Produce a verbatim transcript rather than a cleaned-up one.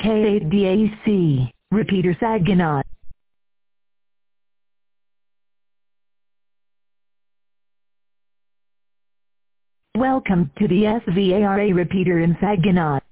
K eight D A C, repeater Saginaw. Welcome to the S V A R A repeater in Saginaw.